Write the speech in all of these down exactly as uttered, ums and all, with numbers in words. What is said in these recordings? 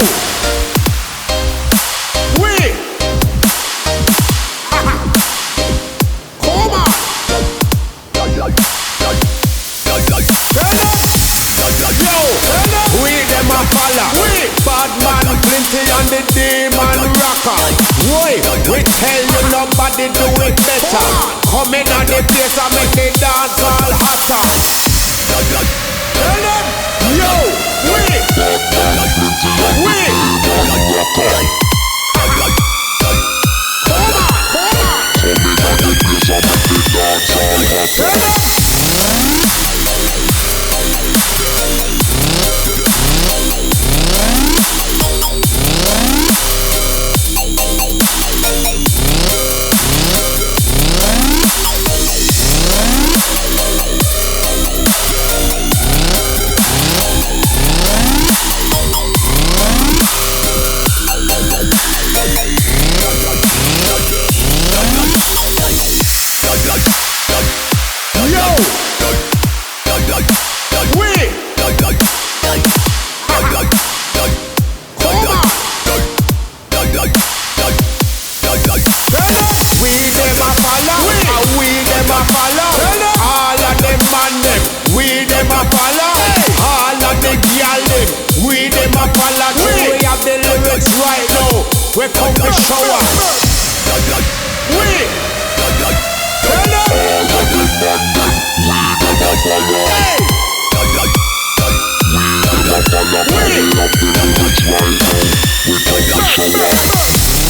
We. Come on. Yo, we them a follow. We bad man plenty and the demon rocker. Boy, we tell you nobody do it better. Come in on the place and make the dance all hotter. Tell them, yo, we, we. Come on, come on. We come to shower. We tell them. Hey. We come to shower.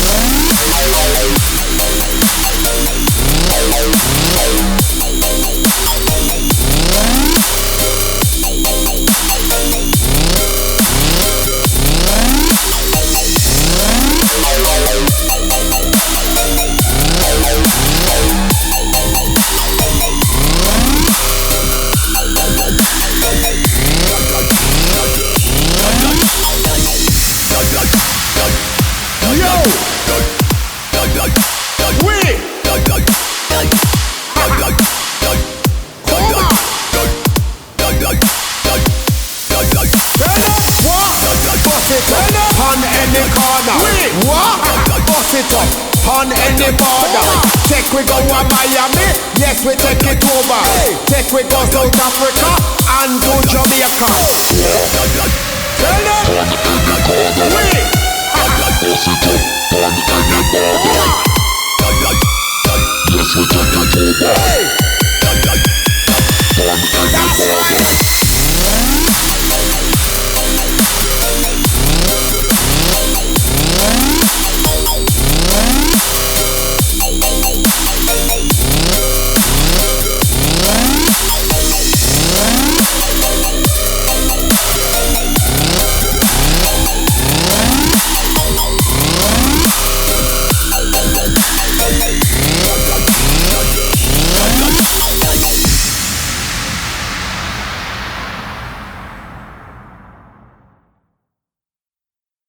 On any corner, what? Bust it up on any border. Take we go to Miami, yes we take it over. Take we go South Africa and to Jamaica. Tell them. We bust it up on any border. Yes we take it over.